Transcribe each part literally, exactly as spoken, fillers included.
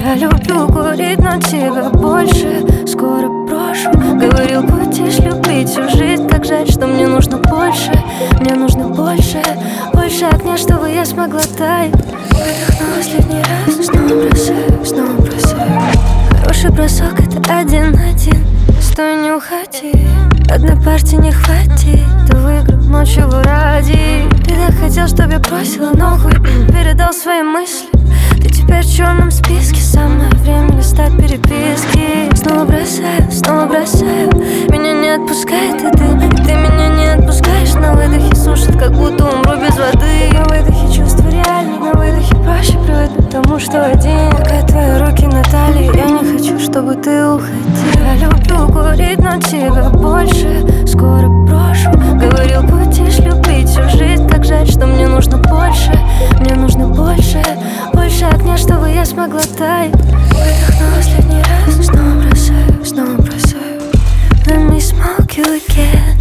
Я люблю курить, но тебя больше скоро брошу. Говорил, будешь любить всю жизнь. Как жаль, что мне нужно больше. Мне нужно больше, больше огня, чтобы я смогла таять. Выдохну последний раз, снова бросаю, снова бросаю. Хороший бросок — это один-один. Стой, не уходи, одной партии не хватит. Ты выиграл ночью в ради. Ты так хотел, чтоб я бросила, но хуй передал свои мысли. Ты теперь в черном списке, самое время листать переписки. Снова бросаю, снова бросаю. Меня не отпускает и ты, и ты меня не отпускаешь. На выдохе сушит, как будто умру без воды. На выдохе чувства реальнее, на выдохе проще привыкнуть к тому, что один. Пока твои руки на талии, я не хочу, чтобы ты уходил. Я люблю курить, но тебя больше скоро брошу. Говорил, будешь любить всю жизнь. Как жаль, что мне нужно больше. Мне нужно больше, больше огня, чтобы я смогла таять. Выдохну последний раз, снова бросаю, снова бросаю. Let me smoke you again.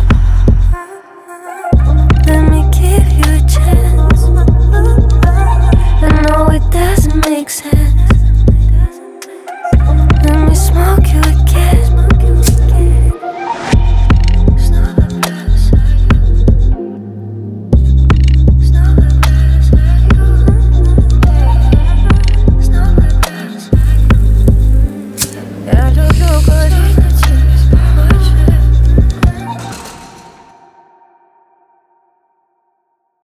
Let me give you a chance. I know it doesn't make sense.